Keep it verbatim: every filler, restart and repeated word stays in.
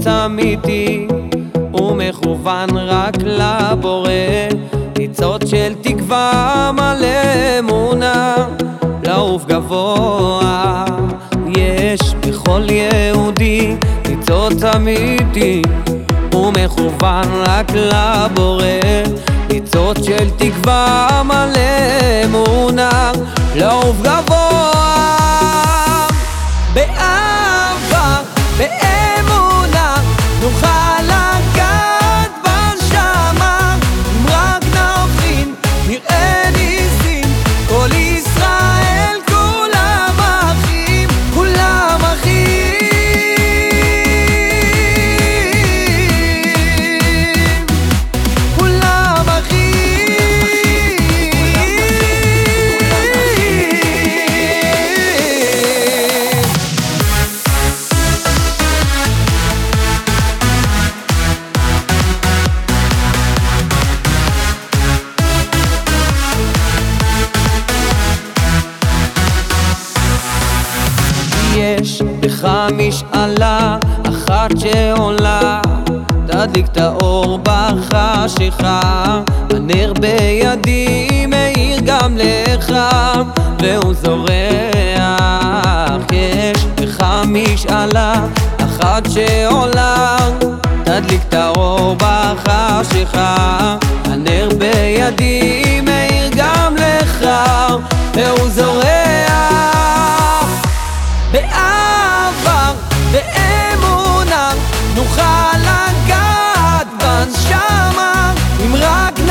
ניצוץ אמיתי ומכוון רק לבורא, ניצוץ של תקווה מלא אמונה, לעוף גבוה. יש בכל יהודי ניצוץ אמיתי ומכוון רק לבורא, ניצוץ של תקווה מלא אמונה, לעוף גבוה. באהבה, באמונה, נוכל לגעת בנשמה. אם רק נבחין, נראה ניסים, כל ישראל כולם אחים, כולם אחים, כולם אחים. יש בך משאלה אחת שעולה, תדליק את האור בחשיכה. הנר בידי מאיר גם לך והוא זורח. יש בך משאלה אחת שעולה, תדליק את האור בחשיכה. הנר בידי מאיר גם לך והוא זורח. באהבה, באמונה, נוכל לגעת בנשמה. אם רק